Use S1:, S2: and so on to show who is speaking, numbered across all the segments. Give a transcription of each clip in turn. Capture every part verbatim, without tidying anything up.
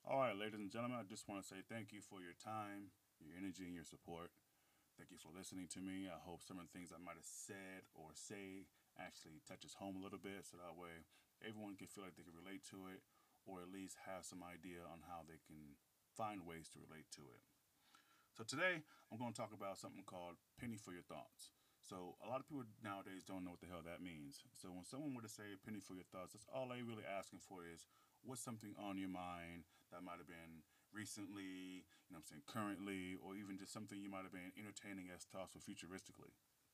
S1: All right, ladies and gentlemen, I just want to say thank you for your time, your energy, and your support. Thank you for listening to me. I hope some of the things I might have said or say actually touches home a little bit, so that way everyone can feel like they can relate to it, or at least have some idea on how they can find ways to relate to it. So today I'm going to talk about something called penny for your thoughts. So a lot of people nowadays don't know what the hell that means. So when someone were to say a penny for your thoughts, that's all they really asking for is what's something on your mind that might have been recently, you know what I'm saying, currently, or even just something you might have been entertaining as thoughts for futuristically.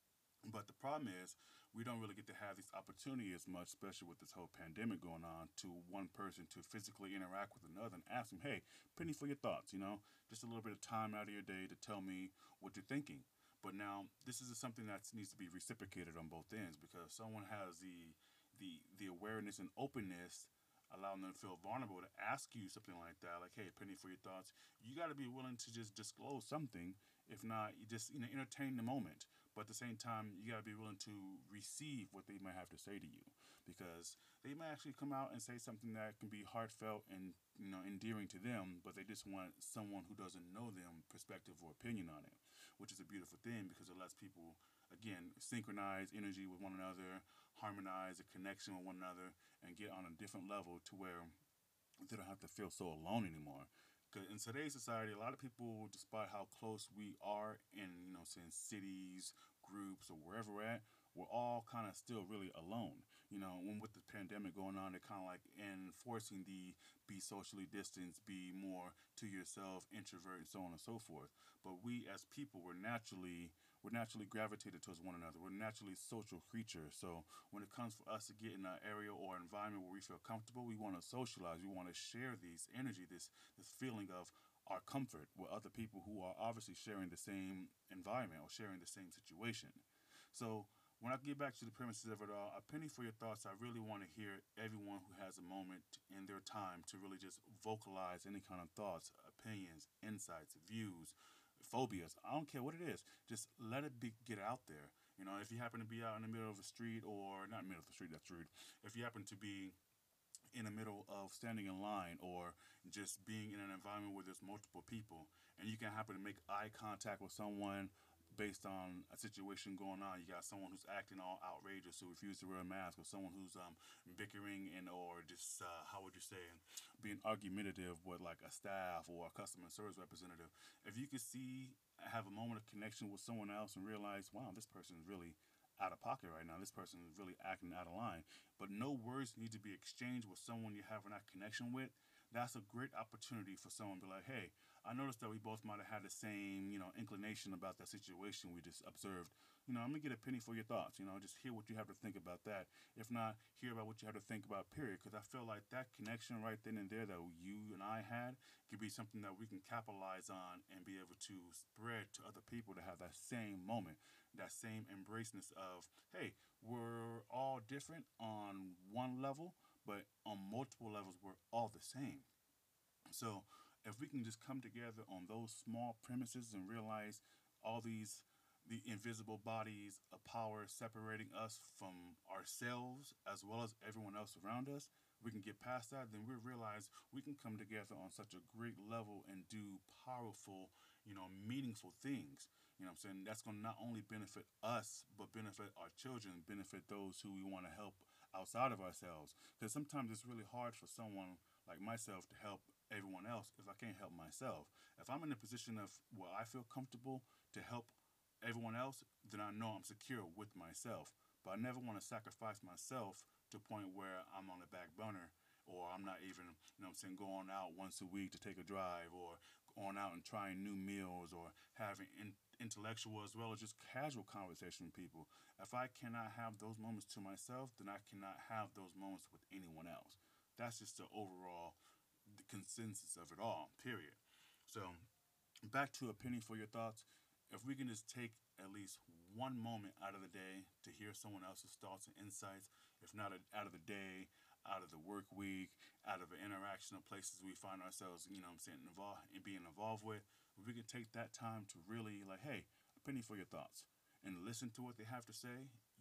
S1: But the problem is, we don't really get to have this opportunity as much, especially with this whole pandemic going on, to one person to physically interact with another and ask them, hey, penny for your thoughts, you know, just a little bit of time out of your day to tell me what you're thinking. But now, this is something that needs to be reciprocated on both ends because someone has the the the awareness and openness allowing them to feel vulnerable to ask you something like that, like, "Hey, penny for your thoughts." You got to be willing to just disclose something. If not, you just you know entertain the moment. But at the same time, you got to be willing to receive what they might have to say to you, because they might actually come out and say something that can be heartfelt and you know endearing to them, but they just want someone who doesn't know them perspective or opinion on it, which is a beautiful thing because it lets people again synchronize energy with one another, harmonize a connection with one another, and get on a different level to where they don't have to feel so alone anymore. Because in today's society, a lot of people, despite how close we are in, you know, saying cities, groups, or wherever we're at, we're all kind of still really alone. You know, when with the pandemic going on, they're kind of like enforcing the be socially distanced, be more to yourself, introvert, and so on and so forth. But we as people, we're naturally we're naturally gravitated towards one another. We're naturally social creatures. So when it comes for us to get in an area or environment where we feel comfortable, we want to socialize. We want to share these energy, this this feeling of our comfort with other people who are obviously sharing the same environment or sharing the same situation. So when I get back to the premises of it all, a penny for your thoughts, I really want to hear everyone who has a moment in their time to really just vocalize any kind of thoughts, opinions, insights, views, phobias. I don't care what it is. Just let it be, get out there. You know, if you happen to be out in the middle of a street, or not middle of the street, that's rude. If you happen to be in the middle of standing in line or just being in an environment where there's multiple people and you can happen to make eye contact with someone based on a situation going on. You got someone who's acting all outrageous who refuses to wear a mask, or someone who's um, bickering and or just uh, how would you say being argumentative with like a staff or a customer service representative. If you could see have a moment of connection with someone else and realize, wow, this person is really out of pocket right now. This person is really acting out of line. But no words need to be exchanged with someone you're having that connection with. That's a great opportunity for someone to be like, hey, I noticed that we both might have had the same, you know, inclination about that situation we just observed. You know, I'm gonna get a penny for your thoughts. You know, just hear what you have to think about that. If not, hear about what you have to think about. Period. Because I feel like that connection right then and there that you and I had could be something that we can capitalize on and be able to spread to other people to have that same moment, that same embraceness of, hey, we're all different on one level, but on multiple levels, we're all the same. So if we can just come together on those small premises and realize all these the invisible bodies of power separating us from ourselves as well as everyone else around us, we can get past that, then we realize we can come together on such a great level and do powerful, you know, meaningful things. You know what I'm saying? That's going to not only benefit us, but benefit our children, benefit those who we want to help outside of ourselves. Because sometimes it's really hard for someone like myself to help everyone else if I can't help myself. If I'm in a position of where I feel comfortable to help everyone else, then I know I'm secure with myself. But I never want to sacrifice myself to a point where I'm on the back burner, or I'm not even, you know what I'm saying, going out once a week to take a drive, or going out and trying new meals, or having in, intellectual as well as just casual conversation with people. If I cannot have those moments to myself, then I cannot have those moments with anyone else. That's just the overall the consensus of it all, period. So back to a penny for your thoughts. If we can just take at least one moment out of the day to hear someone else's thoughts and insights, if not out of the day, out of the work week, out of an interaction of places we find ourselves, you know what I'm saying, involved in being involved with, if we can take that time to really like, hey, a penny for your thoughts and listen to what they have to say,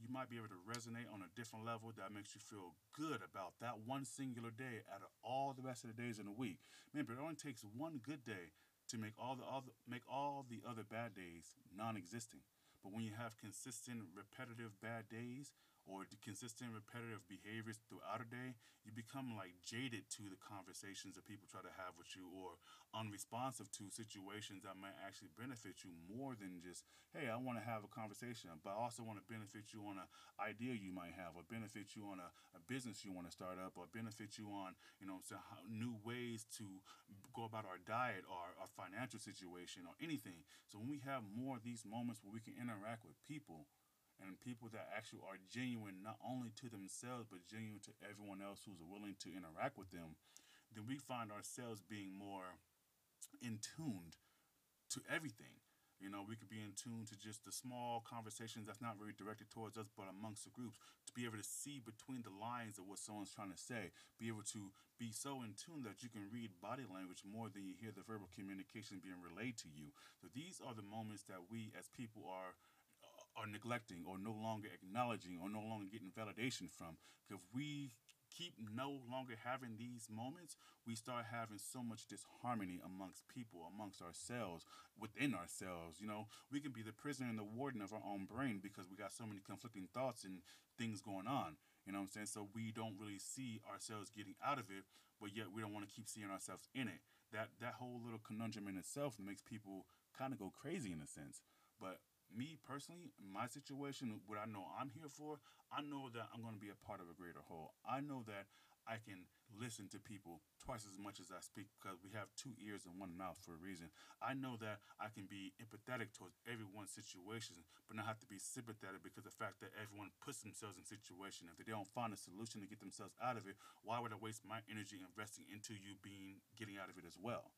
S1: you might be able to resonate on a different level that makes you feel good about that one singular day out of all the rest of the days in a week. Remember, it only takes one good day to make all the other make all the other bad days non-existent. But when you have consistent, repetitive bad days or the consistent, repetitive behaviors throughout a day, you become like jaded to the conversations that people try to have with you, or unresponsive to situations that might actually benefit you more than just, hey, I want to have a conversation, but I also want to benefit you on an idea you might have, or benefit you on a, a business you want to start up, or benefit you on, you know, so how, new ways to go about our diet or our financial situation or anything. So when we have more of these moments where we can interact with people, and people that actually are genuine not only to themselves but genuine to everyone else who's willing to interact with them, then we find ourselves being more in tuned to everything. You know, we could be in tune to just the small conversations that's not really directed towards us, but amongst the groups, to be able to see between the lines of what someone's trying to say, be able to be so in tune that you can read body language more than you hear the verbal communication being relayed to you. So these are the moments that we as people are are neglecting or no longer acknowledging or no longer getting validation from. If we keep no longer having these moments, we start having so much disharmony amongst people, amongst ourselves, within ourselves. You know, we can be the prisoner and the warden of our own brain because we got so many conflicting thoughts and things going on. You know what I'm saying? So we don't really see ourselves getting out of it, but yet we don't want to keep seeing ourselves in it. That that whole little conundrum in itself makes people kind of go crazy in a sense. But me personally, my situation, what I know I'm here for, I know that I'm going to be a part of a greater whole. I know that I can listen to people twice as much as I speak because we have two ears and one mouth for a reason. I know that I can be empathetic towards everyone's situation, but not have to be sympathetic because the fact that everyone puts themselves in situation. If they don't find a solution to get themselves out of it, why would I waste my energy investing into you being getting out of it as well?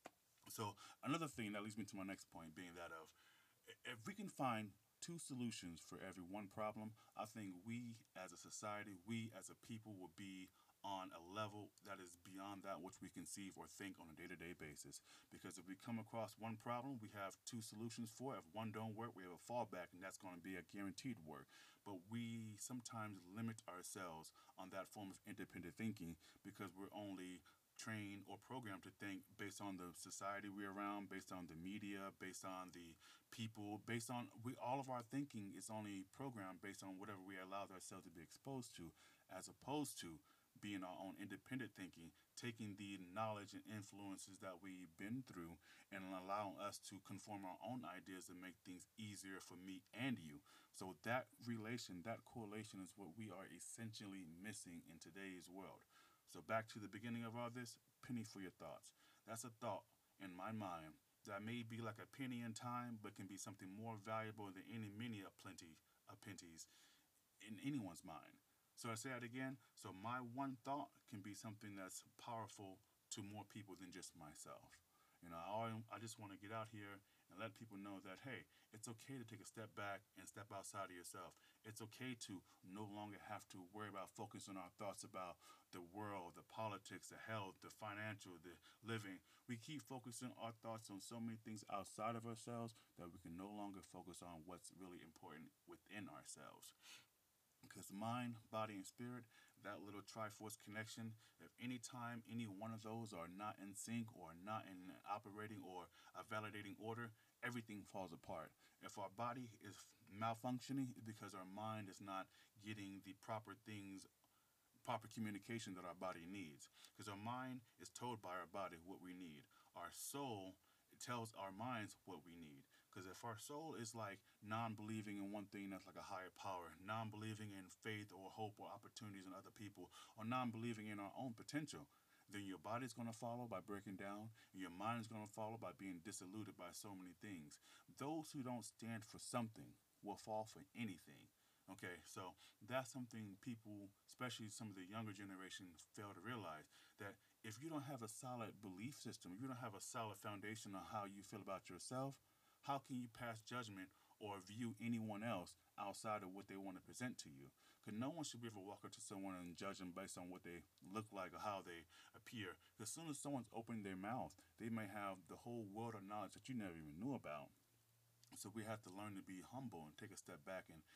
S1: So another thing that leads me to my next point being that of if we can find two solutions for every one problem, I think we as a society, we as a people will be on a level that is beyond that which we conceive or think on a day-to-day basis. Because if we come across one problem, we have two solutions for it. If one don't work, we have a fallback, and that's going to be a guaranteed work. But we sometimes limit ourselves on that form of independent thinking because we're only trained or programmed to think based on the society we're around, based on the media, based on the people, based on we all of our thinking is only programmed based on whatever we allow ourselves to be exposed to, as opposed to being our own independent thinking, taking the knowledge and influences that we've been through and allowing us to conform our own ideas and make things easier for me and you. So that relation, that correlation is what we are essentially missing in today's world. So back to the beginning of all this, penny for your thoughts. That's a thought in my mind that may be like a penny in time, but can be something more valuable than any many a plenty of pennies in anyone's mind. So I say that again. So my one thought can be something that's powerful to more people than just myself. You know, I, I just want to get out here and let people know that, hey, it's okay to take a step back and step outside of yourself. It's okay to no longer have to worry about focusing our thoughts about the world, the politics, the health, the financial, the living. We keep focusing our thoughts on so many things outside of ourselves that we can no longer focus on what's really important within ourselves. Because mind, body, and spirit, that little triforce connection, if any time any one of those are not in sync or not in an operating or a validating order, everything falls apart. If our body is malfunctioning, it's because our mind is not getting the proper things, proper communication that our body needs. Because our mind is told by our body what we need. Our soul tells our minds what we need. Because if our soul is like non believing in one thing that's like a higher power, non believing in faith or hope or opportunities in other people, or non believing in our own potential, then your body's going to follow by breaking down, and your mind is going to follow by being disillusioned by so many things. Those who don't stand for something will fall for anything. Okay, so that's something people, especially some of the younger generation, fail to realize that if you don't have a solid belief system, if you don't have a solid foundation on how you feel about yourself, how can you pass judgment or view anyone else outside of what they want to present to you? Because no one should be able to walk up to someone and judge them based on what they look like or how they appear. Because as soon as someone's opening their mouth, they may have the whole world of knowledge that you never even knew about. So we have to learn to be humble and take a step back and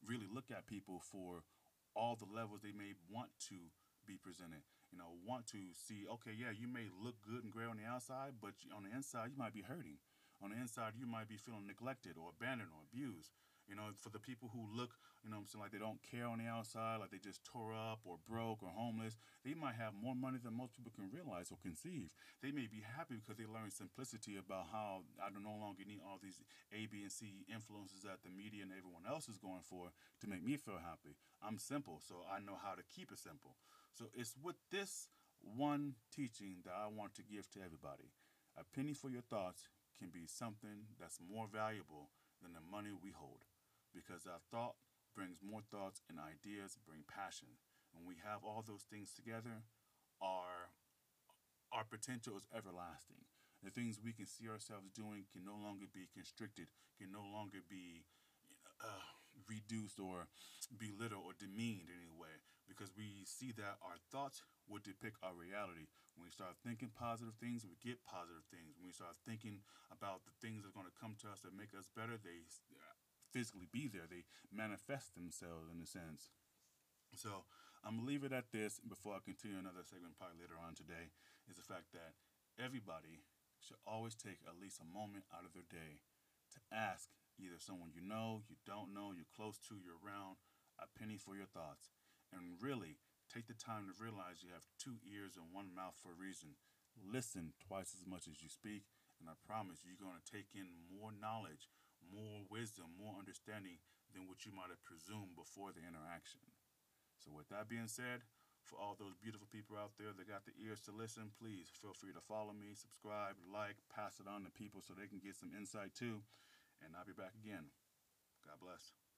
S1: really look at people for all the levels they may want to be presented. You know, want to see, okay, yeah, you may look good and great on the outside, but on the inside, you might be hurting. On the inside, you might be feeling neglected or abandoned or abused. You know, for the people who look, you know what I'm saying, like they don't care on the outside, like they just tore up or broke or homeless, they might have more money than most people can realize or conceive. They may be happy because they learned simplicity about how I don't no longer need all these A, B, and C influences that the media and everyone else is going for to make me feel happy. I'm simple, so I know how to keep it simple. So it's with this one teaching that I want to give to everybody. A penny for your thoughts can be something that's more valuable than the money we hold. Because our thought brings more thoughts and ideas, bring passion. When we have all those things together, our our potential is everlasting. The things we can see ourselves doing can no longer be constricted, can no longer be uh, reduced or belittled or demeaned in any way because we see that our thoughts would depict our reality. When we start thinking positive things, we get positive things. When we start thinking about the things that are going to come to us that make us better, they uh, physically be there. They manifest themselves in a sense. So I'm gonna leave it at this before I continue another segment probably later on today. Is the fact that everybody should always take at least a moment out of their day to ask either someone you know, you don't know, you're close to, you're around, a penny for your thoughts. And really take the time to realize you have two ears and one mouth for a reason. Listen twice as much as you speak, and I promise you're going to take in more knowledge, more wisdom, more understanding than what you might have presumed before the interaction. So, with that being said, for all those beautiful people out there that got the ears to listen, please feel free to follow me, subscribe, like, pass it on to people so they can get some insight too. And I'll be back again. God bless.